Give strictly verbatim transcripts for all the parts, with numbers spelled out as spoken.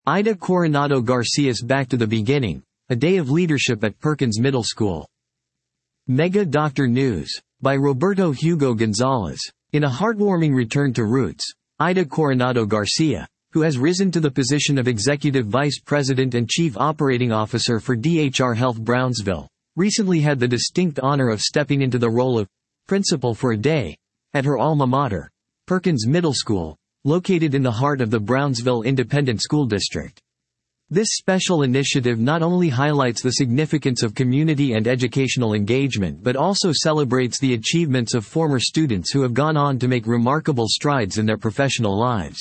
Ida Coronado Garcia's Back to the Beginning, A Day of Leadership at Perkins Middle School. Mega Doctor News. By Roberto Hugo Gonzalez. In a heartwarming return to roots, Ida Coronado Garcia, who has risen to the position of Executive Vice President and Chief Operating Officer for D H R Health Brownsville, recently had the distinct honor of stepping into the role of Principal for a Day at her alma mater, Perkins Middle School, located in the heart of the Brownsville Independent School District. This special initiative not only highlights the significance of community and educational engagement but also celebrates the achievements of former students who have gone on to make remarkable strides in their professional lives.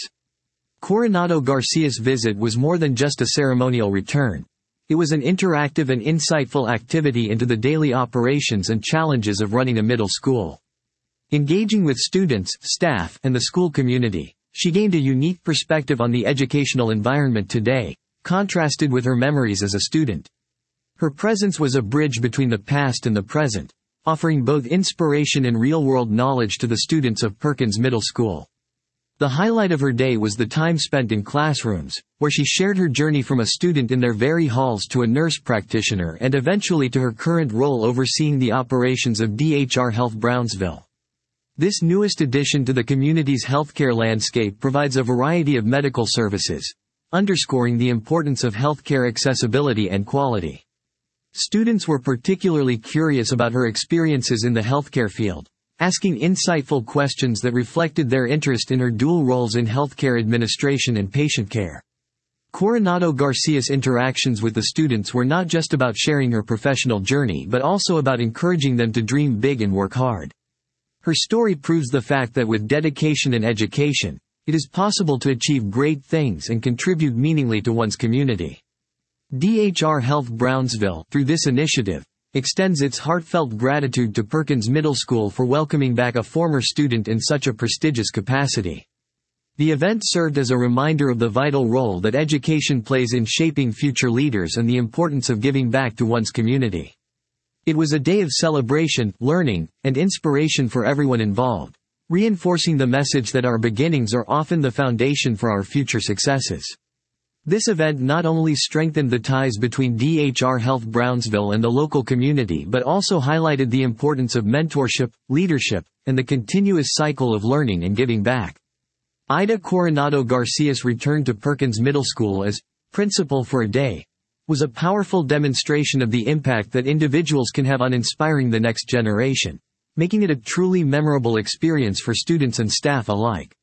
Coronado Garcia's visit was more than just a ceremonial return. It was an interactive and insightful activity into the daily operations and challenges of running a middle school. Engaging with students, staff, and the school community, she gained a unique perspective on the educational environment today, contrasted with her memories as a student. Her presence was a bridge between the past and the present, offering both inspiration and real-world knowledge to the students of Perkins Middle School. The highlight of her day was the time spent in classrooms, where she shared her journey from a student in their very halls to a nurse practitioner and eventually to her current role overseeing the operations of D H R Health Brownsville. This newest addition to the community's healthcare landscape provides a variety of medical services, underscoring the importance of healthcare accessibility and quality. Students were particularly curious about her experiences in the healthcare field, asking insightful questions that reflected their interest in her dual roles in healthcare administration and patient care. Coronado Garcia's interactions with the students were not just about sharing her professional journey but also about encouraging them to dream big and work hard. Her story proves the fact that with dedication and education, it is possible to achieve great things and contribute meaningfully to one's community. D H R Health Brownsville, through this initiative, extends its heartfelt gratitude to Perkins Middle School for welcoming back a former student in such a prestigious capacity. The event served as a reminder of the vital role that education plays in shaping future leaders and the importance of giving back to one's community. It was a day of celebration, learning, and inspiration for everyone involved, reinforcing the message that our beginnings are often the foundation for our future successes. This event not only strengthened the ties between D H R Health Brownsville and the local community but also highlighted the importance of mentorship, leadership, and the continuous cycle of learning and giving back. Ida Coronado Garcia's return to Perkins Middle School as Principal for a Day was a powerful demonstration of the impact that individuals can have on inspiring the next generation, making it a truly memorable experience for students and staff alike.